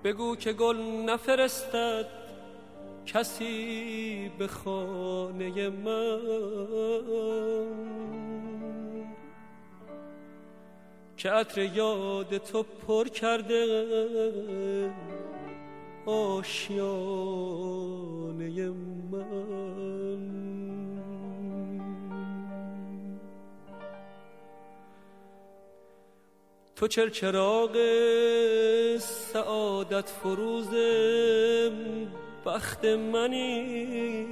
بگو که گل نفرستد کسی به خانه من، که عطر یاد تو پر کرده آشیانه من. تو چراغ سعادت فروز بخت منی،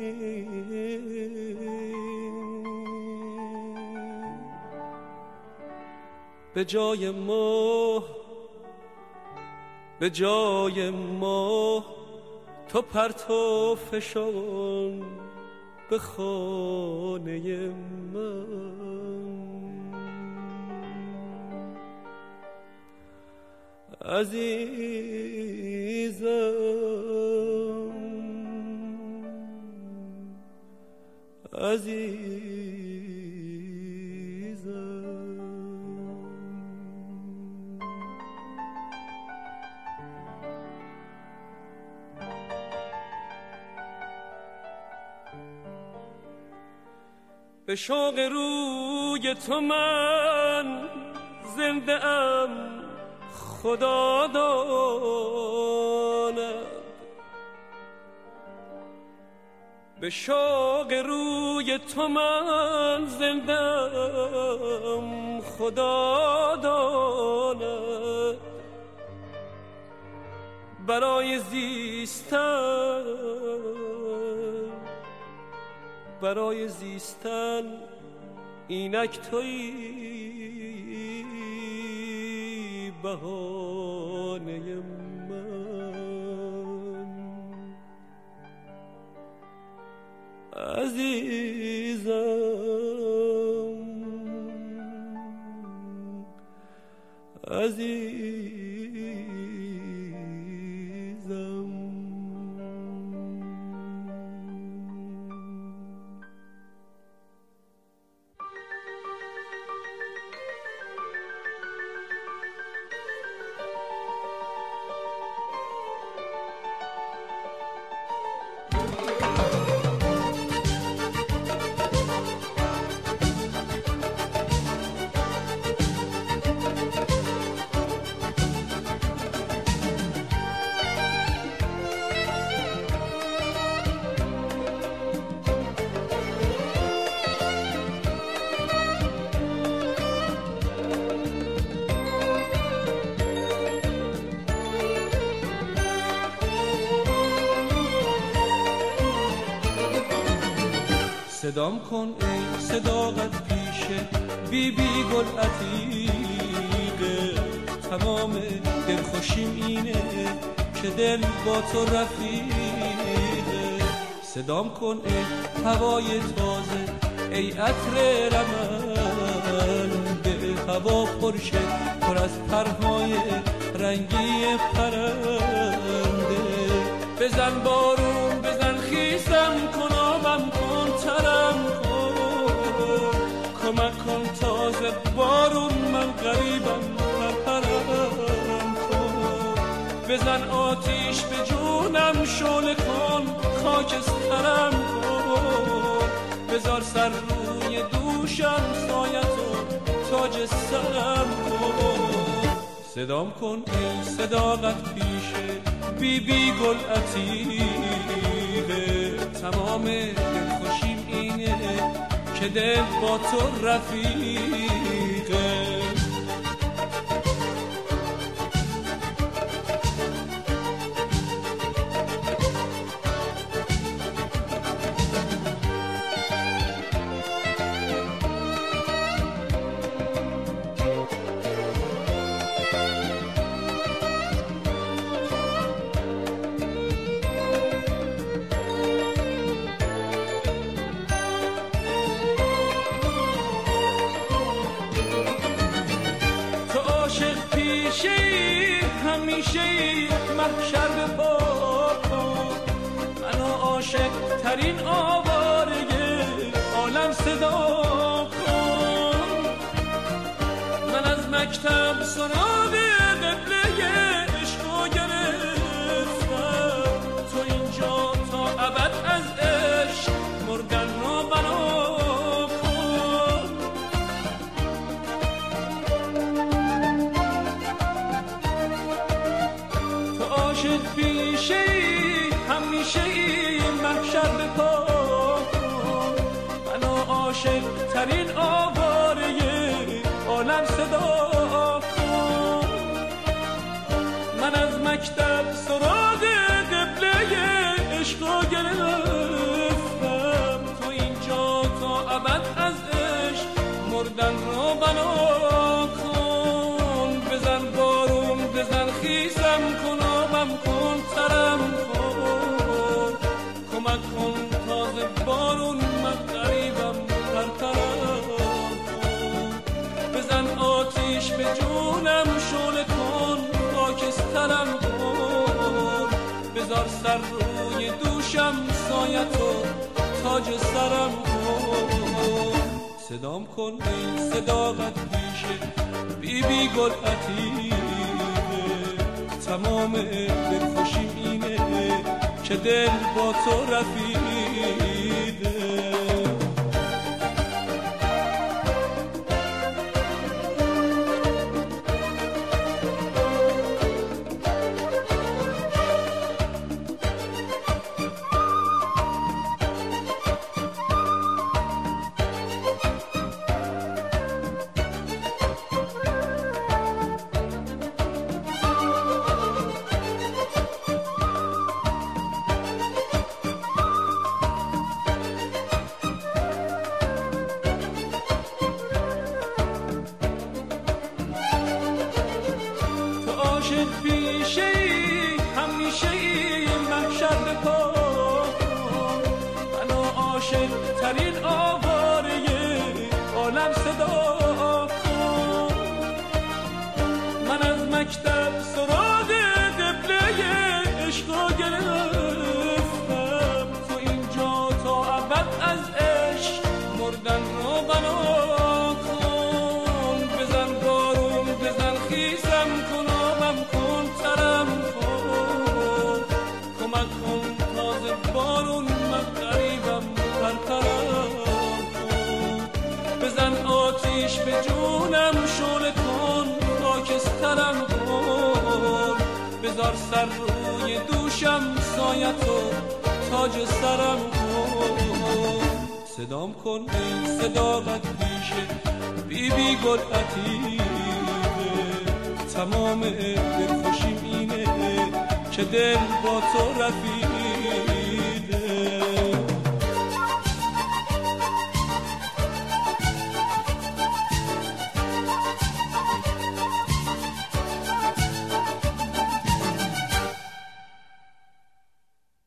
به جای ماه تو پرتو فشان به خانه من. به شوق روی تو من زنده ام خدا داند، به شوق روی تو من زنده ام خدا داند. برای زیستن اینک تویی بهانه من. عزیزم صدام کن ای صداقت پیشه بی گل عتیقه، تمام دلخوشیم اینه که دل با تو رفیقه. صدام کن ای هوای تازه ای عطر رمن، به هوا پرشه پر از پرهای رنگی پرنده. بزن بارون بزن خیسم کن آبم کن ترم کن، کمک کن تازه بارون من غریبم پرپرم کن. بزن آتیش به جونم شعله کن خاکسترم کن، بذار سر روی دوشم سایتو تاج سرم کن. صدام کن ای صداقت پیشه بی گل عتیقه، تمام دلخوشیم اینه که دل با تو رفیقه. همیشه محشر به پا کن، منو عاشق ترین آواره عالم صدا کن. من از مکتب سراغ قبله عشقو گرفتم، عالم صدا کن. من از مکتب سراغ قبله عشقا گرفتم، تو اینجا تا ابد از عشق مردن رو بنا کن. بزن بارون بزن خیزم کن، آبم کن ترم کن، کمک کن تازه بارون من غریبم پرترم کن. بزن آتیش به جونم شعله کن، خاکسترم کن. بذار سر روی دوشم سایتو تاج سرم کن. صدام کن ای صداقت پیشه بی بی گل عتیقه، تمام دلخوشیم اینه که دل با تو رفیقه. پیشه ای همیشه ای محشر بپا، منو عاشق ترین آواره عالم صدا کن. من از مکتب سراغ قبله عشقا گرفتم، تو اینجا تا ابد از عشق مردن رو بنا کن. بزن بارون بزن خیزم کن، کن ترم کن، کمک کن تازه بارون من غریبم پرترم کن. بزن آتیش به جونم شعله کن، خاکسترم کن. بذار سر روی دوشم سایتو تاج سرم کن. صدام کن ای صداقت پیشه بی بی گل عتیقه، تمام دلخوشیم اینه که دل با تو رفیقه.